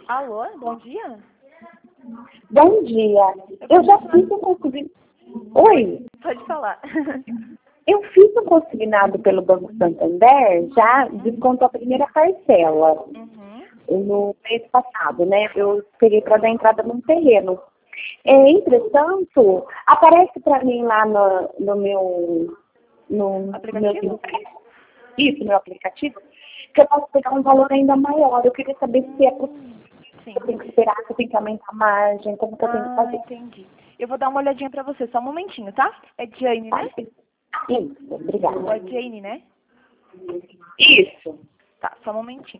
Alô, bom dia? Bom dia. Eu já fiz um consignado. Oi. Pode falar. Eu fiz um consignado pelo Banco Santander, já descontou a primeira parcela no mês passado, né? Eu peguei para dar entrada num terreno. Entretanto, aparece para mim lá no meu Aplicativo? meu aplicativo, que eu posso pegar um valor ainda maior. Eu queria saber se é possível. Sim. Eu tenho que esperar, se eu tenho que aumentar a margem, como que eu tenho que fazer. Entendi. Eu vou dar uma olhadinha pra você, só um momentinho, tá? É Jane, né? Isso, obrigada. É Jane, né? Isso. Tá, só um momentinho.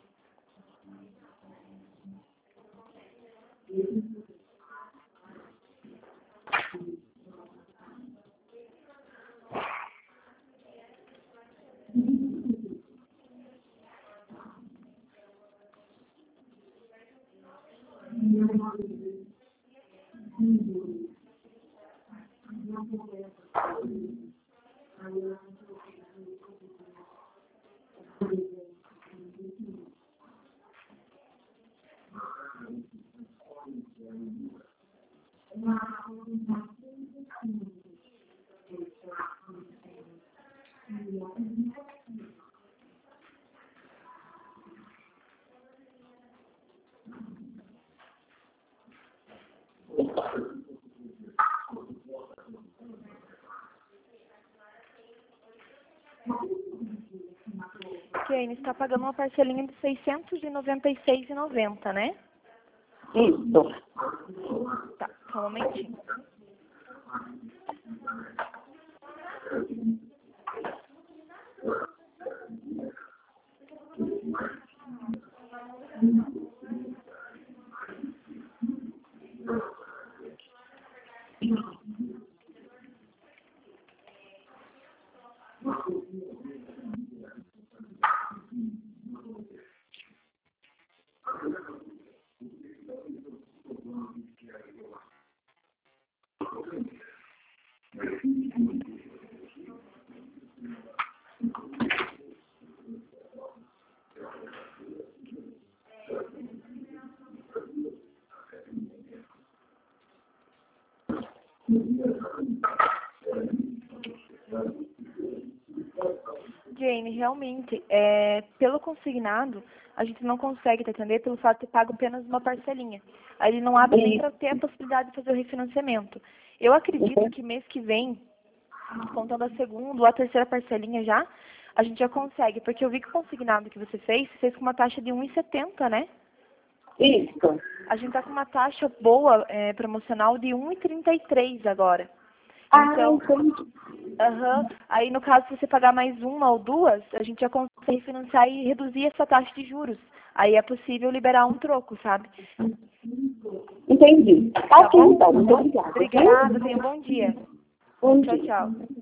Jane, está pagando uma parcelinha de R$ 696,90, né? Isso. Tá, só um momentinho. Jane, realmente, pelo consignado, a gente não consegue te atender pelo fato de ter pago apenas uma parcelinha. Aí ele não abre nem para ter a possibilidade de fazer o refinanciamento. Eu acredito que mês que vem, contando a segunda ou a terceira parcelinha já, a gente já consegue, porque eu vi que o consignado que você fez com uma taxa de 1,70, né? Isso. A gente tá com uma taxa boa, promocional de 1,33 agora. Então, Entendi. aí no caso, se você pagar mais uma ou duas, a gente já consegue refinanciar e reduzir essa taxa de juros. Aí é possível liberar um troco, sabe? Entendi. Tá ok, então. Muito obrigada. Obrigada, tenha um bom dia. Bom Tchau, dia. tchau.